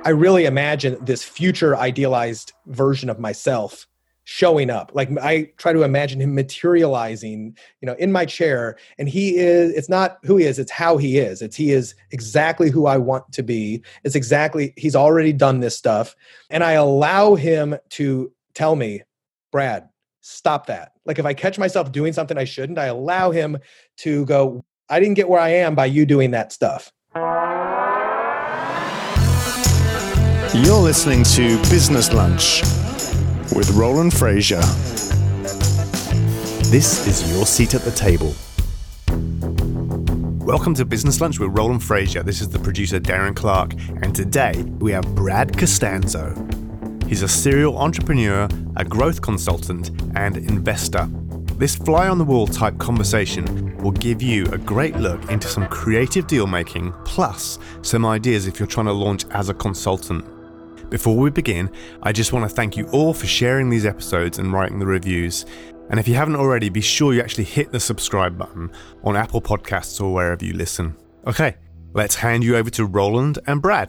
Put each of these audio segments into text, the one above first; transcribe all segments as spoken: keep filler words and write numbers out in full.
I really imagine this future idealized version of myself showing up. Like I try to imagine him materializing, you know, in my chair. And he is, it's not who he is, it's how he is. It's he is exactly who I want to be. It's exactly, he's already done this stuff. And I allow him to tell me, Brad, stop that. Like if I catch myself doing something I shouldn't, I allow him to go, I didn't get where I am by you doing that stuff. You're listening to Business Lunch with Roland Frasier. This is your seat at the table. Welcome to Business Lunch with Roland Frasier. This is the producer, Darren Clark, and today we have Brad Costanzo. He's a serial entrepreneur, a growth consultant, and investor. This fly-on-the-wall type conversation will give you a great look into some creative deal-making, plus some ideas if you're trying to launch as a consultant. Before we begin, I just want to thank you all for sharing these episodes and writing the reviews. And if you haven't already, be sure you actually hit the subscribe button on Apple Podcasts or wherever you listen. Okay, let's hand you over to Roland and Brad.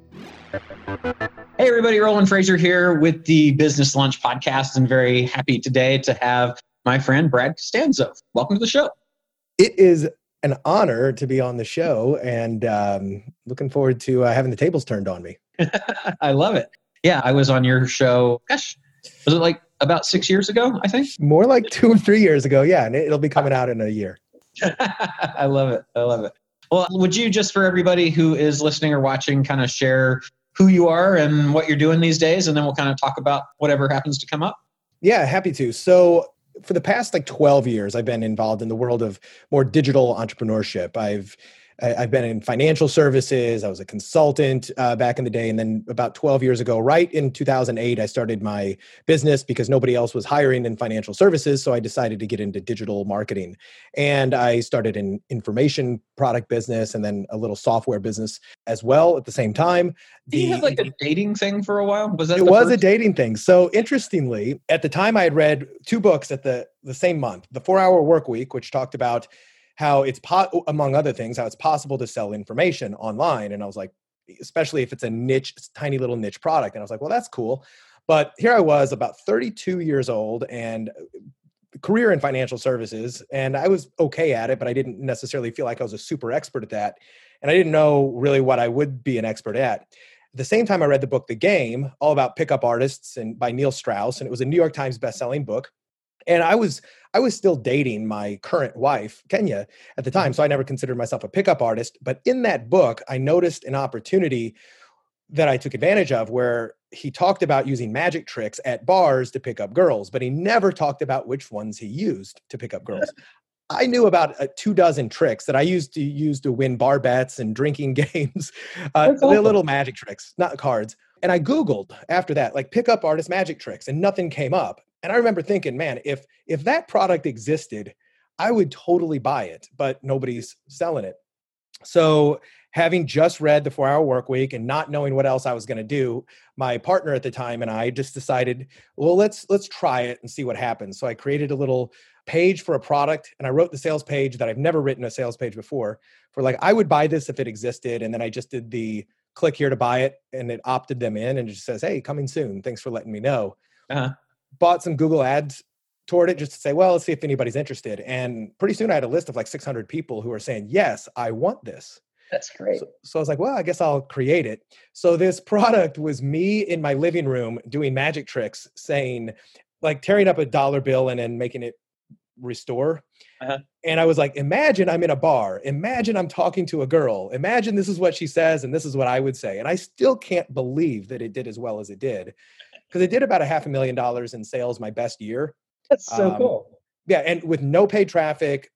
Hey everybody, Roland Frasier here with the Business Lunch podcast, and very happy today to have my friend Brad Costanzo. Welcome to the show. It is an honor to be on the show, and um, looking forward to uh, having the tables turned on me. I love it. Yeah, I was on your show, gosh, was it like about six years ago, I think? More like two or three years ago, yeah, and it'll be coming out in a year. I love it. I love it. Well, would you, just for everybody who is listening or watching, kind of share who you are and what you're doing these days, and then we'll kind of talk about whatever happens to come up? Yeah, happy to. So for the past like twelve years, I've been involved in the world of more digital entrepreneurship. I've I've been in financial services. I was a consultant uh, back in the day. And then about twelve years ago, right in two thousand eight, I started my business because nobody else was hiring in financial services. So I decided to get into digital marketing. And I started an information product business and then a little software business as well at the same time. Did you have like a dating thing for a while? Was that It was first? a dating thing. So interestingly, at the time I had read two books at the, the same month, The four hour Work Week, which talked about how it's, po- among other things, how it's possible to sell information online. And I was like, especially if it's a niche, tiny little niche product. And I was like, well, that's cool. But here I was about thirty-two years old and career in financial services. And I was okay at it, but I didn't necessarily feel like I was a super expert at that. And I didn't know really what I would be an expert at. At the same time, I read the book, The Game, all about pickup artists and by Neil Strauss. And it was a New York Times bestselling book. And I was I was still dating my current wife, Kenya, at the time. So I never considered myself a pickup artist. But in that book, I noticed an opportunity that I took advantage of where he talked about using magic tricks at bars to pick up girls, but he never talked about which ones he used to pick up girls. I knew about uh, two dozen tricks that I used to use to win bar bets and drinking games. Uh, awesome. They're little magic tricks, not cards. And I Googled after that, like pickup artist magic tricks, and nothing came up. And I remember thinking, man, if if that product existed, I would totally buy it, but nobody's selling it. So having just read The four hour Work Week and not knowing what else I was going to do, my partner at the time and I just decided, well, let's let's try it and see what happens. So I created a little page for a product, and I wrote the sales page that I've never written a sales page before for like, I would buy this if it existed. And then I just did the click here to buy it, and it opted them in, and it just says, hey, coming soon. Thanks for letting me know. Uh-huh. Bought some Google ads toward it just to say, well, let's see if anybody's interested. And pretty soon I had a list of like six hundred people who are saying, yes, I want this. That's great. So, so I was like, well, I guess I'll create it. So this product was me in my living room doing magic tricks, saying like tearing up a dollar bill and then making it restore. Uh-huh. And I was like, imagine I'm in a bar. Imagine I'm talking to a girl. Imagine this is what she says and this is what I would say. And I still can't believe that it did as well as it did. Because it did about a half a million dollars in sales my best year. That's so um, cool. Yeah, and with no paid traffic,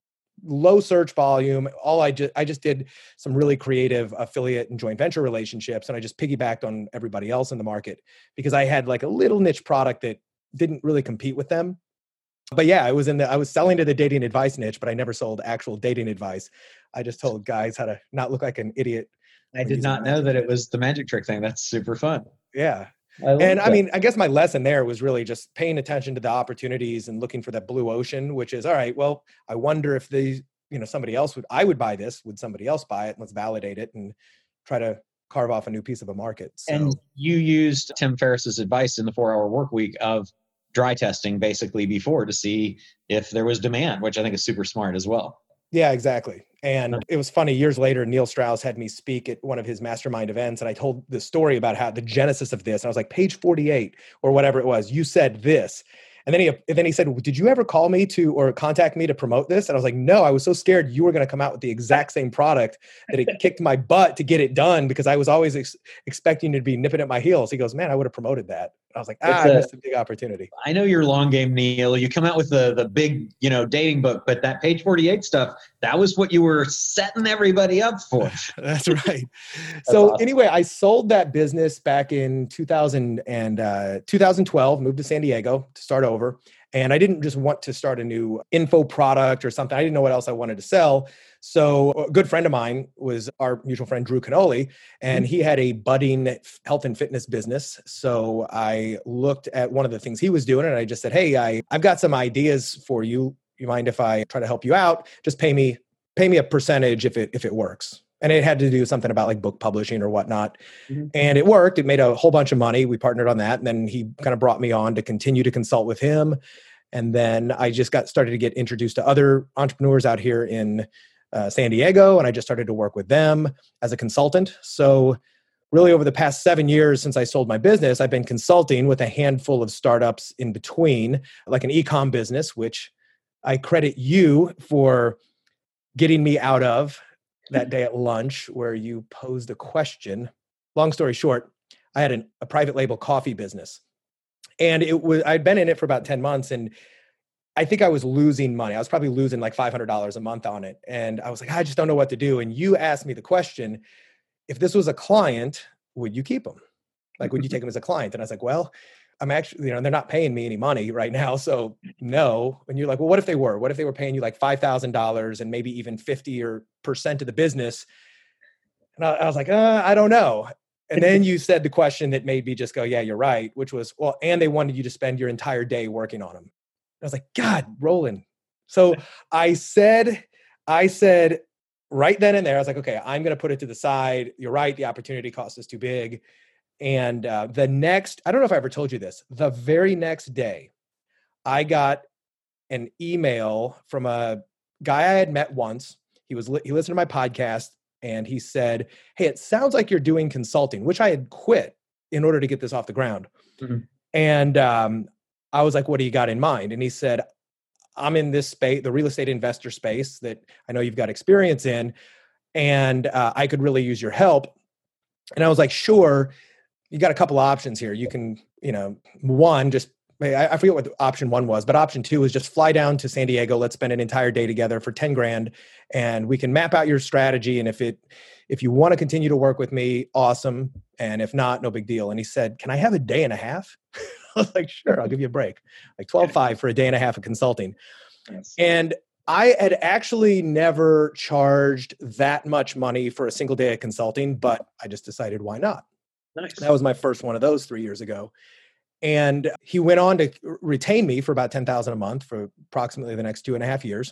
low search volume, all I just I just did some really creative affiliate and joint venture relationships, and I just piggybacked on everybody else in the market because I had like a little niche product that didn't really compete with them. But yeah, I was in the I was selling to the dating advice niche, but I never sold actual dating advice. I just told guys how to not look like an idiot. I did not know that it was the magic trick thing. That's super fun. Yeah. I and that. I mean, I guess my lesson there was really just paying attention to the opportunities and looking for that blue ocean, which is, all right, well, I wonder if the, you know, somebody else would, I would buy this. Would somebody else buy it? Let's validate it and try to carve off a new piece of a market. So. And you used Tim Ferriss's advice in the four hour work week of dry testing basically before to see if there was demand, which I think is super smart as well. Yeah, exactly. And it was funny, years later, Neil Strauss had me speak at one of his mastermind events. And I told the story about how the genesis of this, and I was like, page forty-eight or whatever it was, you said this. And then he, and then he said, did you ever call me to, or contact me to promote this? And I was like, no, I was so scared you were going to come out with the exact same product that it kicked my butt to get it done, because I was always ex- expecting you to be nipping at my heels. He goes, man, I would have promoted that. I was like, ah, I missed a big opportunity. I know you're long game, Neil. You come out with the the big, you know, dating book, but that page forty-eight stuff, that was what you were setting everybody up for. That's right. That's so awesome. Anyway, I sold that business back in two thousand and uh, two thousand twelve, moved to San Diego to start over. And I didn't just want to start a new info product or something. I didn't know what else I wanted to sell. So a good friend of mine was our mutual friend, Drew Canoli, and he had a budding health and fitness business. So I looked at one of the things he was doing and I just said, hey, I, I've got some ideas for you. You mind if I try to help you out? Just pay me, pay me a percentage if it, if it works. And it had to do something about like book publishing or whatnot. Mm-hmm. And it worked. It made a whole bunch of money. We partnered on that. And then he kind of brought me on to continue to consult with him. And then I just got started to get introduced to other entrepreneurs out here in uh, San Diego. And I just started to work with them as a consultant. So really over the past seven years since I sold my business, I've been consulting with a handful of startups in between, like an e-com business, which I credit you for getting me out of that day at lunch where you posed a question. Long story short, I had an, a private label coffee business. And it was, I'd been in it for about ten months and I think I was losing money. I was probably losing like five hundred dollars a month on it. And I was like, I just don't know what to do. And you asked me the question, if this was a client, would you keep them? Like, would you take them as a client? And I was like, well, I'm actually, you know, they're not paying me any money right now. So no. And you're like, well, what if they were? What if they were paying you like five thousand dollars and maybe even fifty or percent of the business? And I, I was like, uh, I don't know. And then you said the question that made me just go, yeah, you're right, which was, well, and they wanted you to spend your entire day working on them. And I was like, God, Roland. So I said, I said right then and there, I was like, okay, I'm going to put it to the side. You're right. The opportunity cost is too big. And uh, the next, I don't know if I ever told you this, the very next day, I got an email from a guy I had met once. He was, he listened to my podcast and he said, hey, it sounds like you're doing consulting, which I had quit in order to get this off the ground. Mm-hmm. And um, I was like, what do you got in mind? And he said, I'm in this space, the real estate investor space that I know you've got experience in, and uh, I could really use your help. And I was like, sure. You got a couple options here. You can, you know, one, just, I, I forget what option one was, but option two is just fly down to San Diego. Let's spend an entire day together for ten grand and we can map out your strategy. And if it, if you want to continue to work with me, awesome. And if not, no big deal. And he said, can I have a day and a half? I was like, sure, I'll give you a break. Like twelve five for a day and a half of consulting. Yes. And I had actually never charged that much money for a single day of consulting, but I just decided, why not? Nice. That was my first one of those three years ago. And he went on to retain me for about ten thousand dollars a month for approximately the next two and a half years.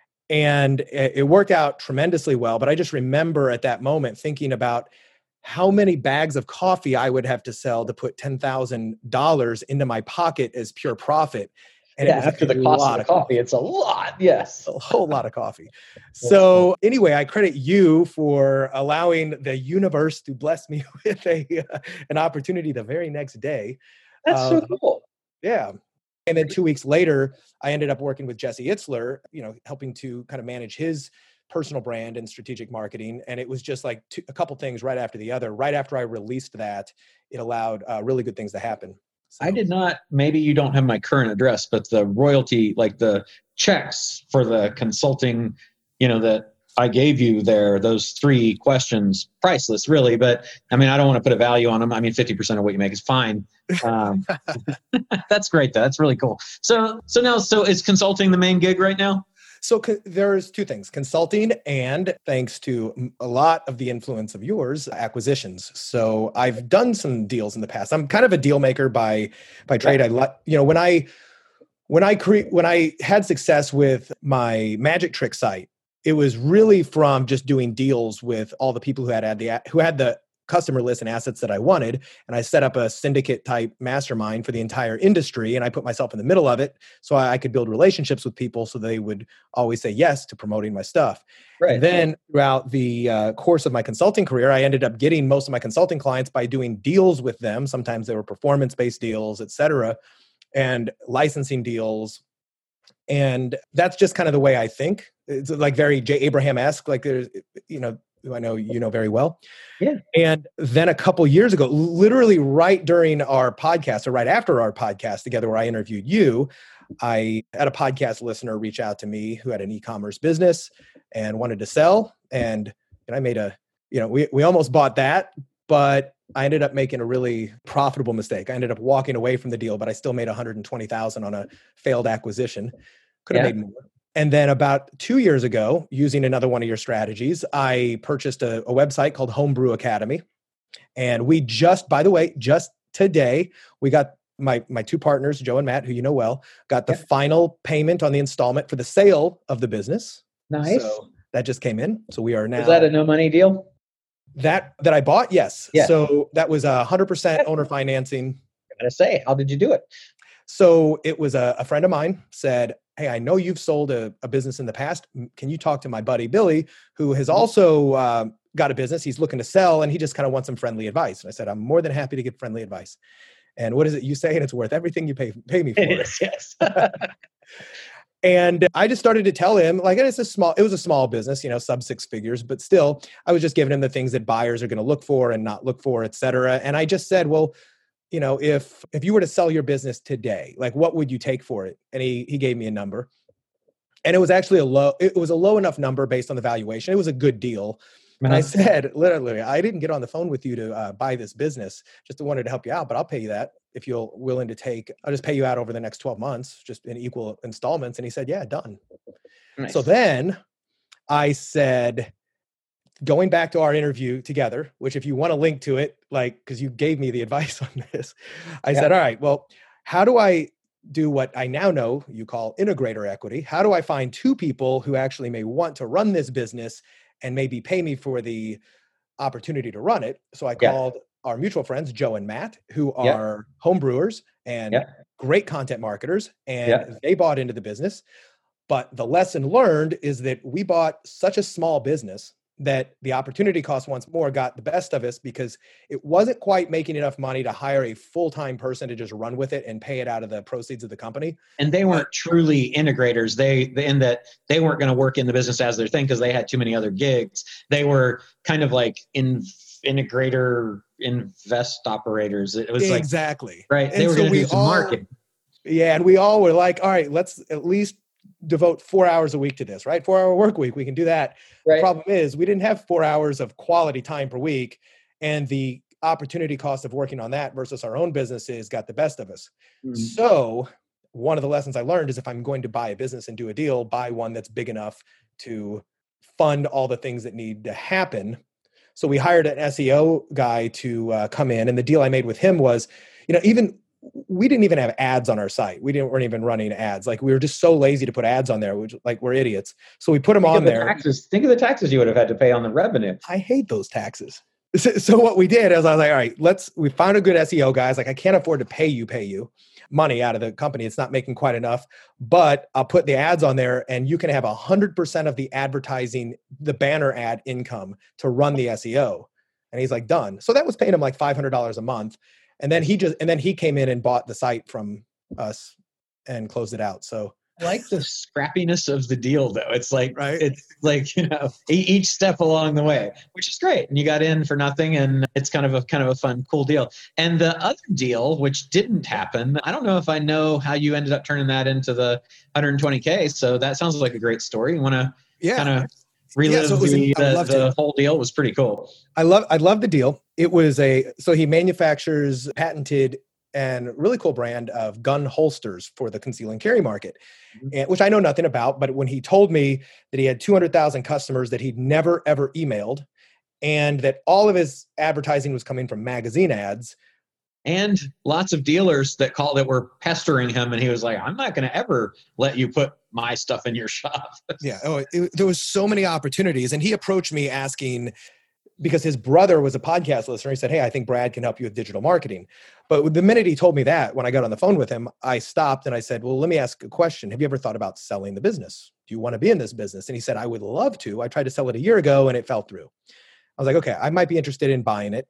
And it worked out tremendously well. But I just remember at that moment thinking about how many bags of coffee I would have to sell to put ten thousand dollars into my pocket as pure profit. And yeah, after the cost of the coffee, coffee, it's a lot. Yes. A whole lot of coffee. So anyway, I credit you for allowing the universe to bless me with a uh, an opportunity the very next day. That's uh, so cool. Yeah. And then two weeks later, I ended up working with Jesse Itzler, you know, helping to kind of manage his personal brand and strategic marketing. And it was just like two, a couple things right after the other. Right after I released that, it allowed uh, really good things to happen. So. I did not, maybe you don't have my current address, but the royalty, like the checks for the consulting, you know, that I gave you there, those three questions, priceless really, but I mean, I don't want to put a value on them. I mean, fifty percent of what you make is fine. Um, that's great though. That's really cool. So, so now, so is consulting the main gig right now? So co- there's two things, consulting and, thanks to a lot of the influence of yours, acquisitions. So I've done some deals in the past. I'm kind of a deal maker by by trade. I li- you know, when I when I cre- when I had success with my magic trick site, it was really from just doing deals with all the people who had, had the who had the customer list and assets that I wanted. And I set up a syndicate type mastermind for the entire industry. And I put myself in the middle of it so I could build relationships with people so they would always say yes to promoting my stuff. Right. And then throughout the uh, course of my consulting career, I ended up getting most of my consulting clients by doing deals with them. Sometimes they were performance-based deals, et cetera, and licensing deals. And that's just kind of the way I think. It's like very Jay Abraham-esque, like there's, you know, who I know you know very well. Yeah. And then a couple years ago, literally right during our podcast or right after our podcast together where I interviewed you, I had a podcast listener reach out to me who had an e-commerce business and wanted to sell. And, and I made a, you know, we, we almost bought that, but I ended up making a really profitable mistake. I ended up walking away from the deal, but I still made one hundred twenty thousand dollars on a failed acquisition. Could have yeah. made more. And then about two years ago, using another one of your strategies, I purchased a, a website called Homebrew Academy. And we just, by the way, just today, we got my my two partners, Joe and Matt, who you know well, got the yeah. final payment on the installment for the sale of the business. Nice. So that just came in. So we are now. Is that a no money deal? That that I bought, yes. Yeah. So that was a one hundred percent owner financing. I gotta say, how did you do it? So it was a, a friend of mine said, hey, I know you've sold a, a business in the past. Can you talk to my buddy, Billy, who has also uh, got a business he's looking to sell, and he just kind of wants some friendly advice. And I said, I'm more than happy to give friendly advice. And what is it you say? And it's worth everything you pay pay me for it. Is, yes. And I just started to tell him, like, and it's a small, it was a small business, you know, sub six figures, but still, I was just giving him the things that buyers are going to look for and not look for, et cetera. And I just said, well, you know, if if you were to sell your business today, like, what would you take for it? And he he gave me a number, and it was actually a low, it was a low enough number based on the valuation. It was a good deal. And I said, literally, I didn't get on the phone with you to uh, buy this business. Just wanted to help you out, but I'll pay you that if you're willing to take, I'll just pay you out over the next twelve months, just in equal installments. And he said, yeah, done. Nice. So then I said, going back to our interview together, which if you want to link to it, like, because you gave me the advice on this, I yeah. said, all right, well, how do I do what I now know you call integrator equity? How do I find two people who actually may want to run this business and maybe pay me for the opportunity to run it? So I called yeah. our mutual friends, Joe and Matt, who are yeah. home brewers and yeah. great content marketers, and yeah. they bought into the business. But the lesson learned is that we bought such a small business that the opportunity cost once more got the best of us, because it wasn't quite making enough money to hire a full-time person to just run with it and pay it out of the proceeds of the company. And they weren't truly integrators. They, in that they weren't going to work in the business as their thing because they had too many other gigs. They were kind of like in integrator invest operators. It was like, exactly right. They and were so going to do some all, marketing. Yeah. And we all were like, all right, let's at least devote four hours a week to this, right? Four hour work week. We can do that. Right. The problem is we didn't have four hours of quality time per week, and the opportunity cost of working on that versus our own businesses got the best of us. Mm-hmm. So one of the lessons I learned is if I'm going to buy a business and do a deal, buy one that's big enough to fund all the things that need to happen. So we hired an S E O guy to uh, come in, and the deal I made with him was, you know, even we didn't even have ads on our site. We didn't weren't even running ads. Like, we were just so lazy to put ads on there, which, like, we're idiots. So we put them think on the there. Taxes. Think of the taxes you would have had to pay on the revenue. I hate those taxes. So, so what we did is I was like, all right, let's, we found a good S E O guy. I was like, I can't afford to pay you, pay you money out of the company. It's not making quite enough, but I'll put the ads on there and you can have a hundred percent of the advertising, the banner ad income to run the S E O. And he's like, done. So that was paying him like five hundred dollars a month. And then he just, and then he came in and bought the site from us and closed it out. So I like the scrappiness of the deal, though. It's like, right? It's like, you know, each step along the way, which is great. And you got in for nothing, and it's kind of a kind of a fun, cool deal. And the other deal, which didn't happen, I don't know if I know how you ended up turning that into the one hundred twenty K. So that sounds like a great story. You want to yeah. kind of relive yeah, so was, the, the, the whole deal? It was pretty cool. I love, I love the deal. It was a, so he manufactures patented and really cool brand of gun holsters for the conceal and carry market, mm-hmm. and, which I know nothing about. But when he told me that he had two hundred thousand customers that he'd never, ever emailed, and that all of his advertising was coming from magazine ads, and lots of dealers that call that were pestering him, and he was like, I'm not going to ever let you put my stuff in your shop. yeah. Oh, it, there was so many opportunities. And he approached me asking, because his brother was a podcast listener. He said, hey, I think Brad can help you with digital marketing. But the minute he told me that, when I got on the phone with him, I stopped and I said, well, let me ask a question. Have you ever thought about selling the business? Do you want to be in this business? And he said, I would love to. I tried to sell it a year ago and it fell through. I was like, okay, I might be interested in buying it.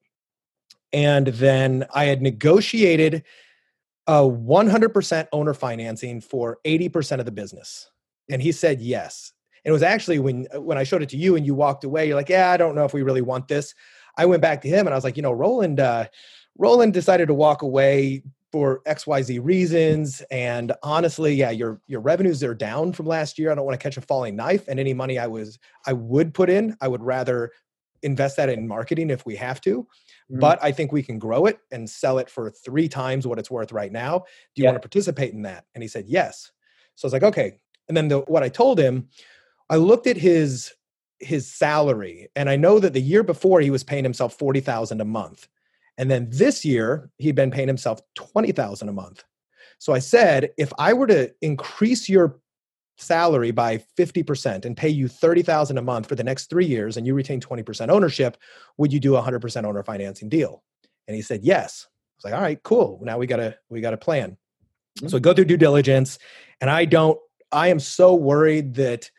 And then I had negotiated a one hundred percent owner financing for eighty percent of the business. And he said yes. And it was actually when, when I showed it to you and you walked away, you're like, yeah, I don't know if we really want this. I went back to him and I was like, you know, Roland, uh, Roland decided to walk away for X Y Z reasons. And honestly, yeah, your, your revenues are down from last year. I don't want to catch a falling knife, and any money I was, I would put in, I would rather invest that in marketing if we have to. Mm-hmm. But I think we can grow it and sell it for three times what it's worth right now. Do you yeah. want to participate in that? And he said, yes. So I was like, okay. And then the, what I told him, I looked at his, his salary, and I know that the year before he was paying himself forty thousand dollars a month. And then this year he'd been paying himself twenty thousand dollars a month. So I said, if I were to increase your salary by fifty percent and pay you thirty thousand dollars a month for the next three years and you retain twenty percent ownership, would you do a one hundred percent owner financing deal? And he said, yes. I was like, all right, cool. Now we got to, we got a plan. Mm-hmm. So I go through due diligence, and I don't, I am so worried that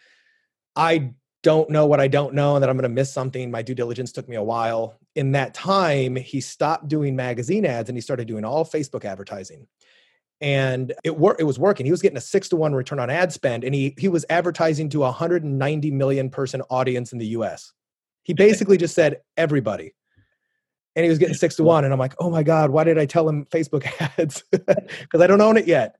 I don't know what I don't know and that I'm going to miss something. My due diligence took me a while. In that time, he stopped doing magazine ads and he started doing all Facebook advertising. And it wor- it was working. He was getting a six to one return on ad spend, and he he was advertising to a one hundred ninety million person audience in the U S. He basically just said everybody, and he was getting six to one. And I'm like, oh my God, why did I tell him Facebook ads? Because I don't own it yet.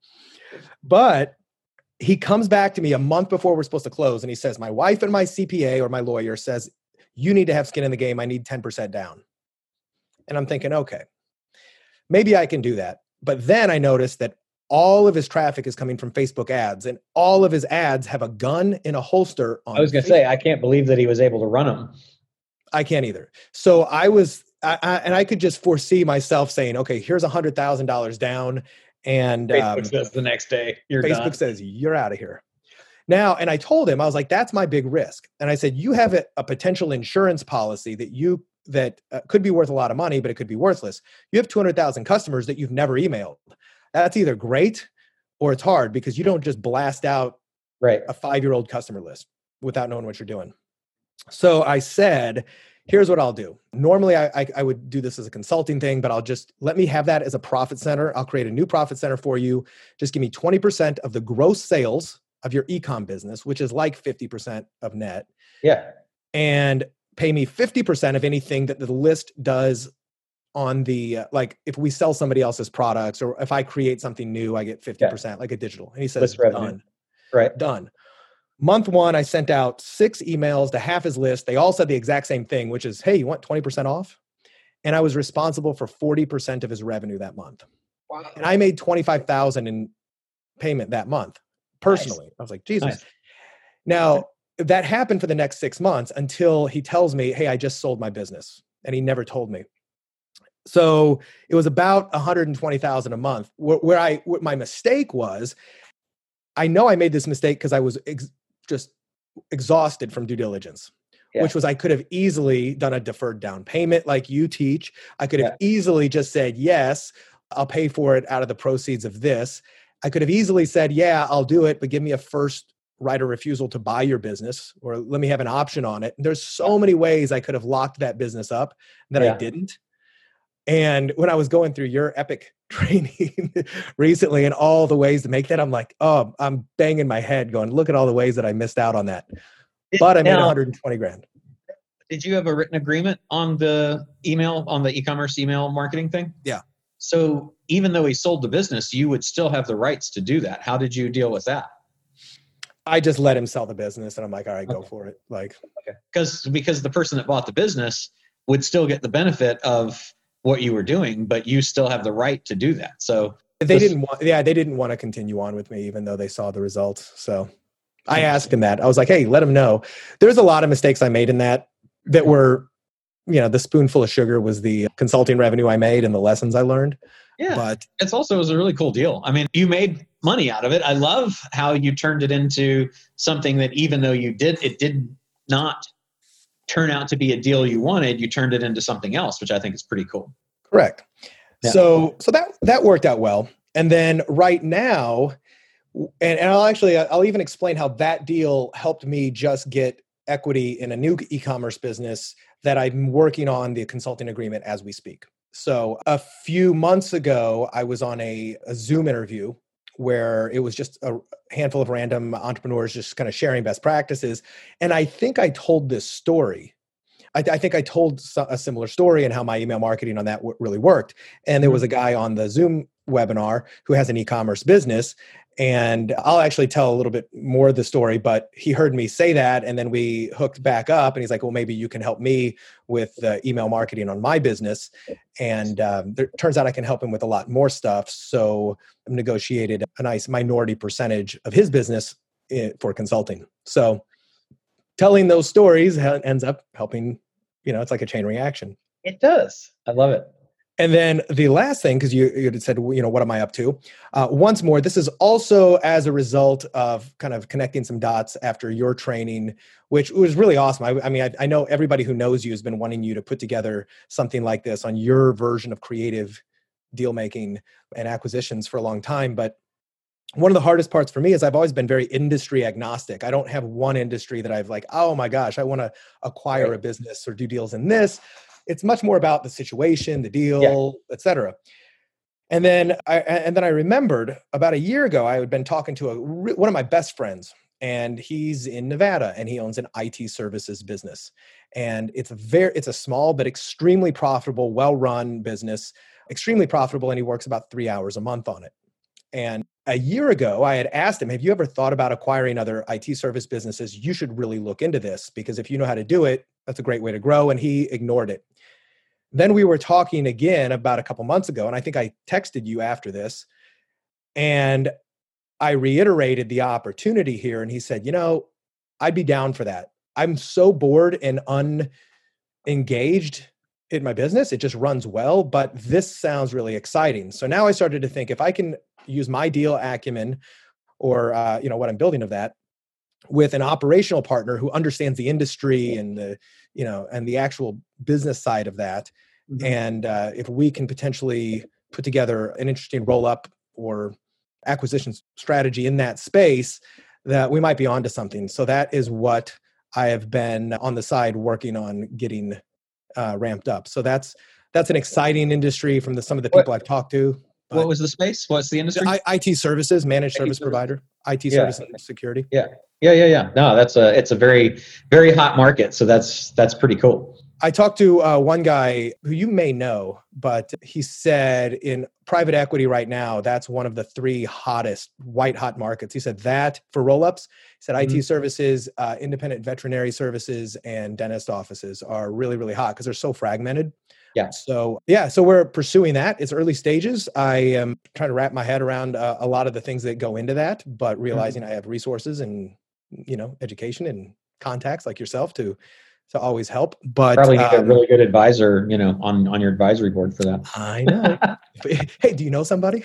But he comes back to me a month before we're supposed to close, and he says, my wife and my C P A or my lawyer says, you need to have skin in the game. I need ten percent down. And I'm thinking, okay, maybe I can do that. But then I noticed that all of his traffic is coming from Facebook ads, and all of his ads have a gun in a holster on I was going to say, I can't believe that he was able to run them. I can't either. So I was, I, I, and I could just foresee myself saying, okay, here's one hundred thousand dollars down. And Facebook um, says the next day, you're Facebook done. says, you're out of here. Now, and I told him, I was like, that's my big risk. And I said, you have a, a potential insurance policy that you, that uh, could be worth a lot of money, but it could be worthless. You have two hundred thousand customers that you've never emailed. That's either great or it's hard, because you don't just blast out right. a five-year-old customer list without knowing what you're doing. So I said, here's what I'll do. Normally I, I, I would do this as a consulting thing, but I'll just let me have that as a profit center. I'll create a new profit center for you. Just give me twenty percent of the gross sales of your e-com business, which is like fifty percent of net. Yeah. And pay me fifty percent of anything that the list does on the, uh, like if we sell somebody else's products, or if I create something new, I get fifty percent, yeah. like a digital. And he says, done. Right. Done. Month one, I sent out six emails to half his list. They all said the exact same thing, which is, hey, you want twenty percent off? And I was responsible for forty percent of his revenue that month. Wow. And I made twenty-five thousand dollars in payment that month, personally. Nice. I was like, Jesus. Nice. Now, that happened for the next six months until he tells me, hey, I just sold my business. And he never told me. So it was about one hundred twenty thousand dollars a month. Where, where I, where my mistake was, I know I made this mistake because I was ex- just exhausted from due diligence, yeah. which was I could have easily done a deferred down payment like you teach. I could have yeah. easily just said, yes, I'll pay for it out of the proceeds of this. I could have easily said, yeah, I'll do it, but give me a first right of refusal to buy your business, or let me have an option on it. And there's so yeah. many ways I could have locked that business up that yeah. I didn't. And when I was going through your epic training recently and all the ways to make that, I'm like, oh, I'm banging my head going, look at all the ways that I missed out on that. But I made now, one hundred twenty grand. Did you have a written agreement on the email, on the e-commerce email marketing thing? Yeah. So even though he sold the business, you would still have the rights to do that. How did you deal with that? I just let him sell the business, and I'm like, all right, okay. go for it. Like, okay. Because because the person that bought the business would still get the benefit of what you were doing, but you still have the right to do that. So they this, didn't want, yeah, they didn't want to continue on with me, even though they saw the results. So I asked him that. I was like, hey, let him know. There's a lot of mistakes I made in that, that were, you know, the spoonful of sugar was the consulting revenue I made and the lessons I learned. Yeah. But it's also it was a really cool deal. I mean, you made money out of it. I love how you turned it into something that even though you did, it did not turn out to be a deal you wanted, you turned it into something else, which I think is pretty cool. Correct. Yeah. So, so that, that worked out well. And then right now, and, and I'll actually, I'll even explain how that deal helped me just get equity in a new e-commerce business that I'm working on the consulting agreement as we speak. So a few months ago, I was on a, a Zoom interview where it was just a handful of random entrepreneurs just kind of sharing best practices. And I think I told this story. I, I think I told a similar story and how my email marketing on that w- really worked. And there was a guy on the Zoom webinar who has an e-commerce business. And I'll actually tell a little bit more of the story, but he heard me say that. And then we hooked back up and he's like, well, maybe you can help me with the email marketing on my business. And um, there, turns out I can help him with a lot more stuff. So I've negotiated a nice minority percentage of his business in, for consulting. So telling those stories ends up helping, you know, it's like a chain reaction. It does. I love it. And then the last thing, because you, you had said, you know, what am I up to? Uh, once more, this is also as a result of kind of connecting some dots after your training, which was really awesome. I, I mean, I, I know everybody who knows you has been wanting you to put together something like this on your version of creative deal making and acquisitions for a long time. But one of the hardest parts for me is I've always been very industry agnostic. I don't have one industry that I've like, oh my gosh, I want to acquire Right. a business or do deals in this. It's much more about the situation, the deal, yeah. et cetera. And then I and then I remembered about a year ago, I had been talking to a one of my best friends, and he's in Nevada, and he owns an I T services business. And it's a very it's a small but extremely profitable, well-run business, extremely profitable, and he works about three hours a month on it. And a year ago, I had asked him, have you ever thought about acquiring other I T service businesses? You should really look into this, because if you know how to do it, that's a great way to grow. And he ignored it. Then we were talking again about a couple months ago, and I think I texted you after this, and I reiterated the opportunity here, and he said, you know, I'd be down for that. I'm so bored and unengaged in my business. It just runs well, but this sounds really exciting. So now I started to think, if I can use my deal acumen or, uh, you know, what I'm building of that with an operational partner who understands the industry and the, you know, and the actual business side of that. Mm-hmm. And uh, if we can potentially put together an interesting roll up or acquisition strategy in that space, that we might be onto something. So that is what I have been on the side working on getting uh, ramped up. So that's, that's an exciting industry from the, some of the people what, I've talked to. What was the space? What's the industry? I, IT services, managed I T service service provider, I T yeah. service and security. Yeah. Yeah. Yeah. Yeah. No, that's a, it's a very, very hot market. So that's, that's pretty cool. I talked to uh, one guy who you may know, but he said in private equity right now, that's one of the three hottest, white hot markets. He said that for roll-ups, he said mm-hmm. I T services, uh, independent veterinary services, and dentist offices are really, really hot because they're so fragmented. Yeah. So, yeah, so we're pursuing that. It's early stages. I am trying to wrap my head around uh, a lot of the things that go into that, but realizing mm-hmm. I have resources and, you know, education and contacts like yourself to to always help. But probably need um, a really good advisor, you know, on, on your advisory board for that. I know. Hey, do you know somebody?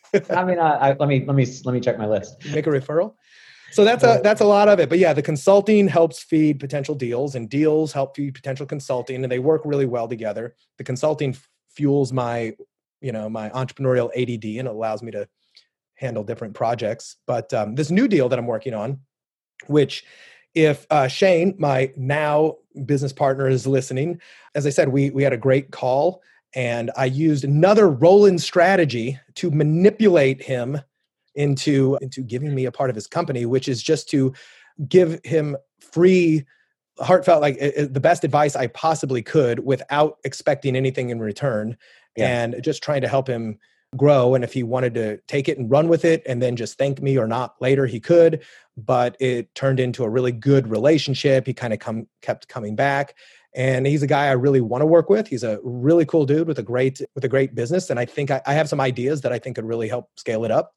I mean, I, I, let me let me let me check my list. Make a referral. So that's a that's a lot of it. But yeah, the consulting helps feed potential deals, and deals help feed potential consulting, and they work really well together. The consulting fuels my, you know, my entrepreneurial A D D, and it allows me to handle different projects. But um, this new deal that I'm working on, which if uh, Shane, my now business partner, is listening, as I said, we we had a great call, and I used another roll-in strategy to manipulate him into into giving me a part of his company, which is just to give him free, heartfelt, like uh, the best advice I possibly could without expecting anything in return, yeah. and just trying to help him grow. And if he wanted to take it and run with it and then just thank me or not later, he could. But it turned into a really good relationship. He kind of come kept coming back. And he's a guy I really want to work with. He's a really cool dude with a great with a great business. And I think I, I have some ideas that I think could really help scale it up.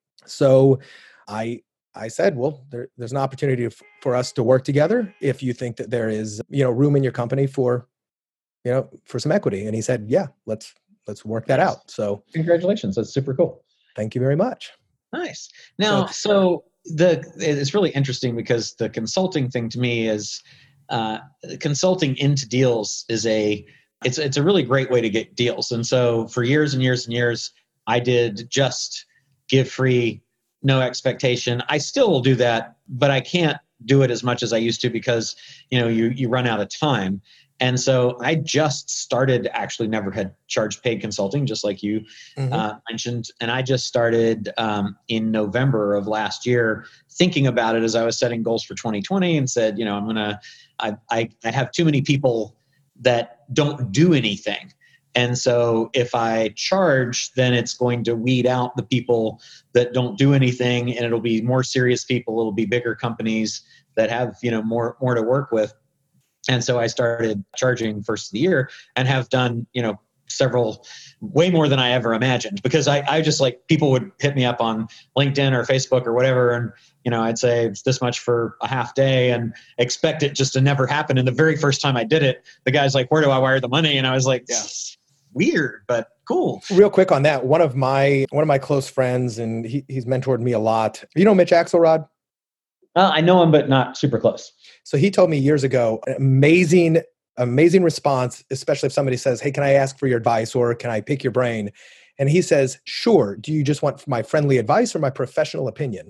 So I I said, well, there, there's an opportunity f- for us to work together if you think that there is, you know, room in your company for, you know, for some equity. And he said, yeah, let's let's work that out. So congratulations. That's super cool. Thank you very much. Nice. Now, so, so the it's really interesting because the consulting thing to me is uh, consulting into deals is a it's it's a really great way to get deals. And so for years and years and years, I did just give free, no expectation. I still will do that, but I can't do it as much as I used to because you know you you run out of time. And so I just started, actually never had charged paid consulting, just like you mm-hmm. uh, mentioned. And I just started um, in November of last year thinking about it as I was setting goals for twenty twenty and said, you know, I'm going to, I, I I have too many people that don't do anything. And so if I charge, then it's going to weed out the people that don't do anything, and it'll be more serious people. It'll be bigger companies that have, you know, more, more to work with. And so I started charging first of the year and have done, you know, several, way more than I ever imagined, because I, I just like, people would hit me up on LinkedIn or Facebook or whatever. And, you know, I'd say it's this much for a half day and expect it just to never happen. And the very first time I did it, the guy's like, where do I wire the money? And I was like, yeah. Weird, but cool. Real quick on that. One of my, one of my close friends, and he, he's mentored me a lot. You know, Mitch Axelrod? Uh, I know him, but not super close. So he told me years ago, an amazing, amazing response, especially if somebody says, hey, can I ask for your advice or can I pick your brain? And he says, sure. Do you just want my friendly advice or my professional opinion?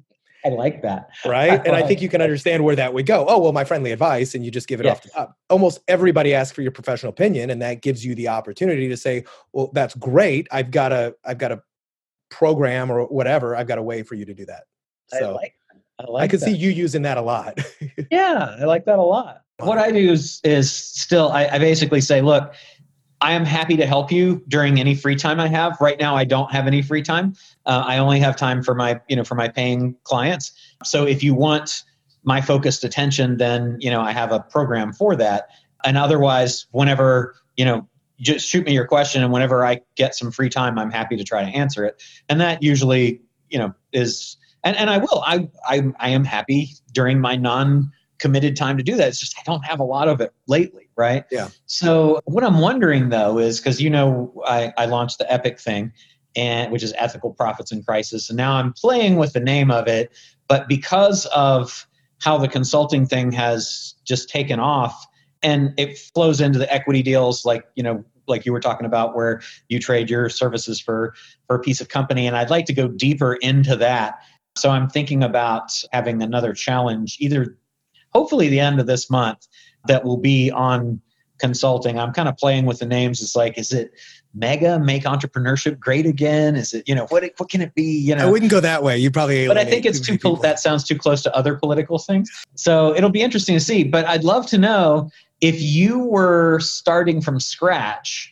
I like that. Right? And I think you can understand where that would go. Oh, well, my friendly advice, and you just give it yes. off the top. Almost everybody asks for your professional opinion, and that gives you the opportunity to say, well, that's great. I've got a, I've got a program or whatever. I've got a way for you to do that. So I like I, like I could that. see you using that a lot. Yeah, I like that a lot. What I do is, is still, I, I basically say, look, I am happy to help you during any free time I have. Right now, I don't have any free time. Uh, I only have time for my, you know, for my paying clients. So if you want my focused attention, then, you know, I have a program for that. And otherwise, whenever, you know, just shoot me your question, and whenever I get some free time, I'm happy to try to answer it. And that usually, you know, is, and, and I will, I, I, I am happy during my non-committed time to do that. It's just, I don't have a lot of it lately. Right. Yeah. So what I'm wondering though is, because, you know, I, I launched the EPIC thing, and which is Ethical Profits in Crisis. And now I'm playing with the name of it, but because of how the consulting thing has just taken off, and it flows into the equity deals, like, you know, like you were talking about, where you trade your services for, for a piece of company. And I'd like to go deeper into that. So I'm thinking about having another challenge, either hopefully the end of this month, that will be on consulting. I'm kind of playing with the names. It's like, is it mega make entrepreneurship great again? Is it, you know, what, what can it be? You know, I wouldn't go that way. You probably, but I think it's too, pol- that sounds too close to other political things. So it'll be interesting to see, but I'd love to know, if you were starting from scratch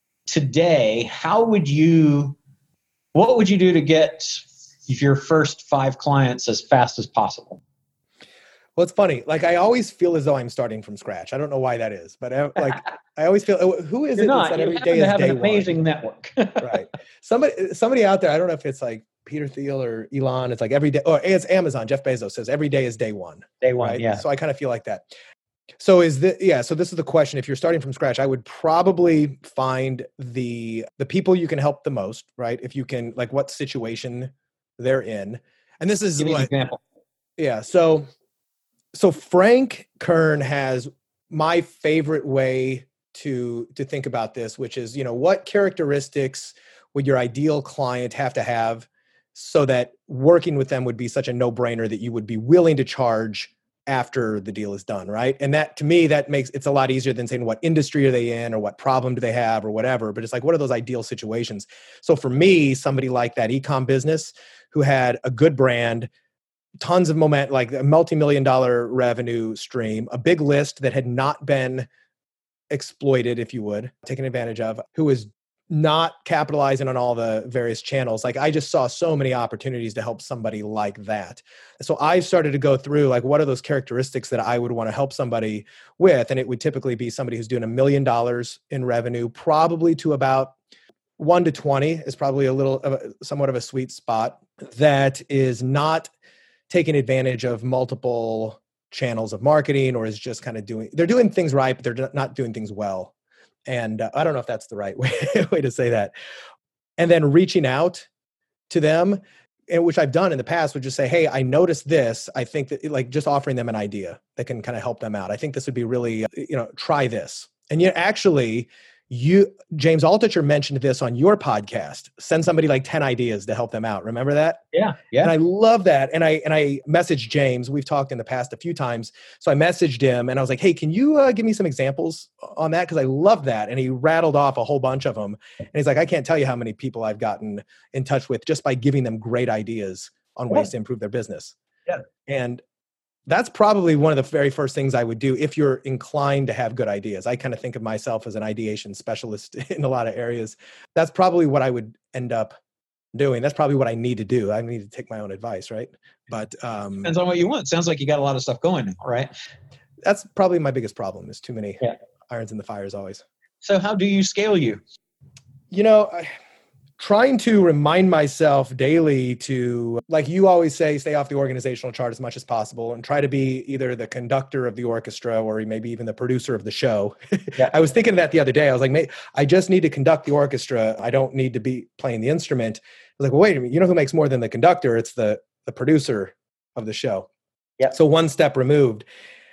today, how would you, what would you do to get your first five clients as fast as possible? Well, it's funny. Like, I always feel as though I'm starting from scratch. I don't know why that is, but I, like, I always feel, who is You're it not. that You every happen day to is have day an amazing one? network. Right. Somebody, somebody out there, I don't know if it's like Peter Thiel or Elon. It's like every day, or it's Amazon. Jeff Bezos says every day is day one. Day one, right? yeah. So I kind of feel like that. So is the yeah. So this is the question. If you're starting from scratch, I would probably find the the people you can help the most. Right. If you can, like, what situation they're in, and this is Give me like, an example. Yeah. So. So Frank Kern has my favorite way to to think about this, which is, you know, what characteristics would your ideal client have to have so that working with them would be such a no-brainer that you would be willing to charge after the deal is done, right? And that, to me, that makes it's a lot easier than saying what industry are they in or what problem do they have or whatever. But it's like, what are those ideal situations? So for me, somebody like that e-com business who had a good brand, tons of moment, like a multi-million dollar revenue stream, a big list that had not been exploited, if you would, taken advantage of, who was not capitalizing on all the various channels. Like, I just saw so many opportunities to help somebody like that. So I started to go through, like, what are those characteristics that I would want to help somebody with? And it would typically be somebody who's doing a million dollars in revenue, probably to about one to twenty is probably a little, of a, somewhat of a sweet spot, that is not taking advantage of multiple channels of marketing, or is just kind of doing, they're doing things right, but they're not doing things well. And uh, I don't know if that's the right way, way to say that. And then reaching out to them, and which I've done in the past, would just say, hey, I noticed this. I think that like just offering them an idea that can kind of help them out. I think this would be really, you know, try this. And yet actually you, James Altucher mentioned this on your podcast, send somebody like ten ideas to help them out. Remember that? Yeah. Yeah. And I love that. And I, and I messaged James, we've talked in the past a few times. So I messaged him and I was like, hey, can you uh, give me some examples on that? Cause I love that. And he rattled off a whole bunch of them. And he's like, I can't tell you how many people I've gotten in touch with just by giving them great ideas on ways yeah. to improve their business. Yeah. And that's probably one of the very first things I would do if you're inclined to have good ideas. I kind of think of myself as an ideation specialist in a lot of areas. That's probably what I would end up doing. That's probably what I need to do. I need to take my own advice, right? But um, depends on what you want. Sounds like you got a lot of stuff going now, right? That's probably my biggest problem is too many yeah. irons in the fires always. So how do you scale you? You know, I, trying to remind myself daily to, like you always say, stay off the organizational chart as much as possible and try to be either the conductor of the orchestra or maybe even the producer of the show. Yeah. I was thinking of that the other day. I was like, I just need to conduct the orchestra. I don't need to be playing the instrument. I was like, well, wait a minute. You know who makes more than the conductor? It's the, the producer of the show. Yeah. So one step removed.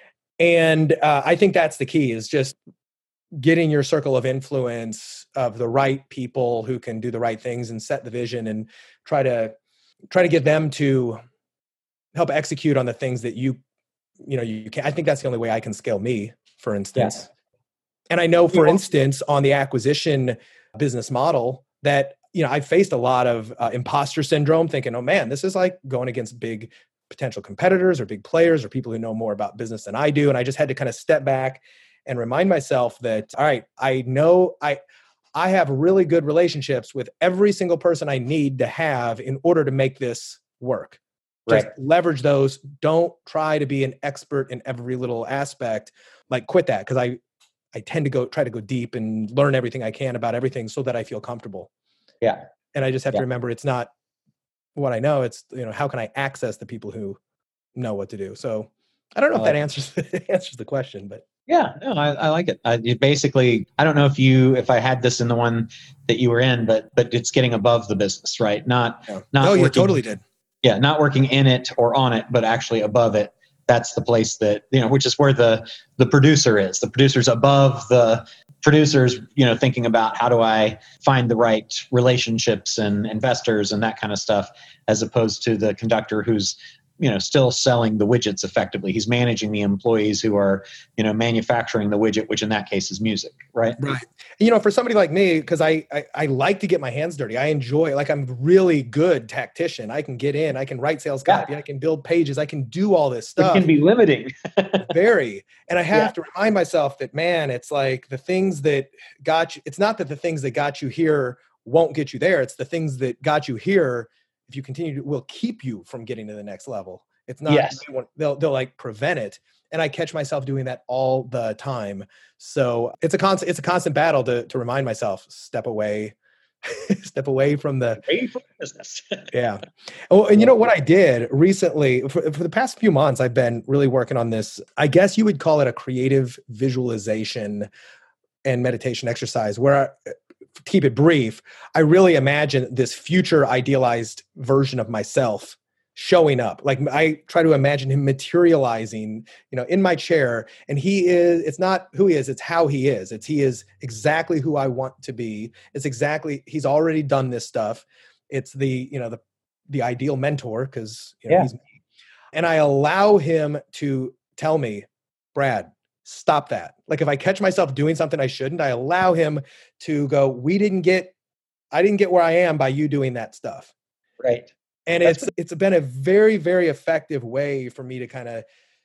And uh, I think that's the key, is just getting your circle of influence of the right people who can do the right things and set the vision and try to try to get them to help execute on the things that you, you know, you can. I think that's the only way I can scale me, for instance. Yeah. And I know, for yeah. instance, on the acquisition business model that, you know, I faced a lot of uh, imposter syndrome thinking, oh man, this is like going against big potential competitors or big players or people who know more about business than I do. And I just had to kind of step back and remind myself that, all right, I know I I have really good relationships with every single person I need to have in order to make this work. Just right. leverage those. Don't try to be an expert in every little aspect. Like quit that, because I, I tend to go try to go deep and learn everything I can about everything so that I feel comfortable. Yeah. And I just have yeah. to remember it's not what I know. It's, you know, how can I access the people who know what to do? So I don't know I if like that answers answers the question, but yeah, no, I, I like it. I, it. Basically, I don't know if you, if I had this in the one that you were in, but but it's getting above the business, right? Not, yeah. not. Oh, working, you totally did. Yeah, not working in it or on it, but actually above it. That's the place that, you know, which is where the the producer is. The producer's above the producers, you know, thinking about how do I find the right relationships and investors and that kind of stuff, as opposed to the conductor who's, you know, still selling the widgets effectively. He's managing the employees who are, you know, manufacturing the widget, which in that case is music, right? Right. You know, for somebody like me, because I, I I like to get my hands dirty. I enjoy, like, I'm really good tactician. I can get in, I can write sales copy, yeah. I can build pages, I can do all this stuff. It can be limiting. Very. And I have yeah. to remind myself that, man, it's like the things that got you, it's not that the things that got you here won't get you there. It's the things that got you here, if you continue to, will keep you from getting to the next level. It's not, yes. they want, they'll, they'll like prevent it. And I catch myself doing that all the time. So it's a constant, it's a constant battle to, to remind myself, step away, step away from the away from business. yeah. Oh, and you know what I did recently for, for the past few months, I've been really working on this. I guess you would call it a creative visualization and meditation exercise where I, to keep it brief, I really imagine this future idealized version of myself showing up. Like I try to imagine him materializing, you know, in my chair, and he is, it's not who he is, it's how he is. It's, he is exactly who I want to be. It's exactly, he's already done this stuff. It's the, you know, the, the ideal mentor, because, you know, yeah. he's me. And I allow him to tell me, Brad, stop that. Like if I catch myself doing something I shouldn't, I allow him to go, we didn't get, I didn't get where I am by you doing that stuff. Right. And That's it's, it's been a very, very effective way for me to kind of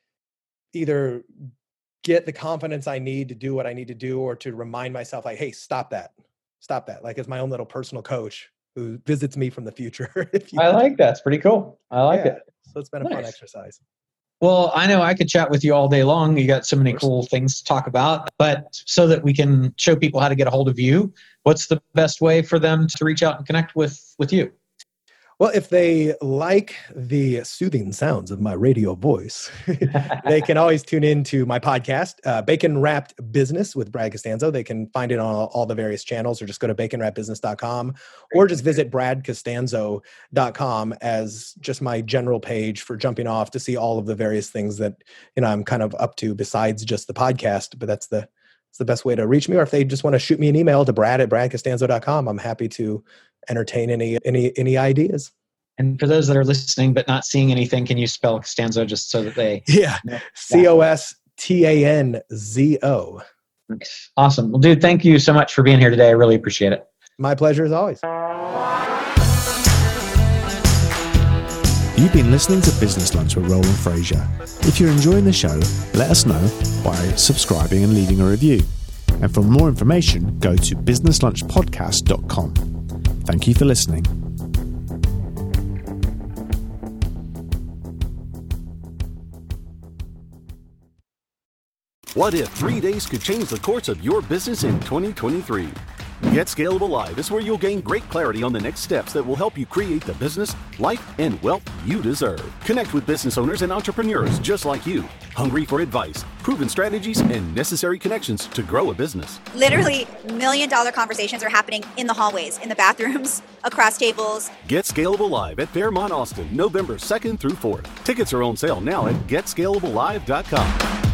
either get the confidence I need to do what I need to do, or to remind myself like, hey, stop that, stop that. Like it's my own little personal coach who visits me from the future. If you I like that. It's pretty cool. I like yeah. it. So it's been a nice. fun exercise. Well, I know I could chat with you all day long. You got so many cool things to talk about, but so that we can show people how to get a hold of you, what's the best way for them to reach out and connect with, with you? Well, if they like the soothing sounds of my radio voice, they can always tune in to my podcast, uh, Bacon Wrapped Business with Brad Costanzo. They can find it on all, all the various channels, or just go to bacon wrapped business dot com, or just visit brad costanzo dot com as just my general page for jumping off to see all of the various things that, you know, I'm kind of up to besides just the podcast. But that's the that's the best way to reach me. Or if they just want to shoot me an email to brad at brad costanzo dot com, I'm happy to entertain any any any ideas. And for those that are listening but not seeing anything, can you spell Costanzo just so that they yeah C O S T A N Z O. Awesome. Well, dude, thank you so much for being here today. I really appreciate it. My pleasure as always. You've been listening to Business Lunch with Roland Frasier. If you're enjoying the show, let us know by subscribing and leaving a review. And for more information, go to business lunch podcast dot com. Thank you for listening. What if three days could change the course of your business in twenty twenty-three? Get Scalable Live is where you'll gain great clarity on the next steps that will help you create the business, life, and wealth you deserve. Connect with business owners and entrepreneurs just like you, hungry for advice, proven strategies, and necessary connections to grow a business. Literally, million dollar conversations are happening in the hallways, in the bathrooms, across tables. Get Scalable Live at Fairmont Austin, November second through fourth. Tickets are on sale now at get scalable live dot com.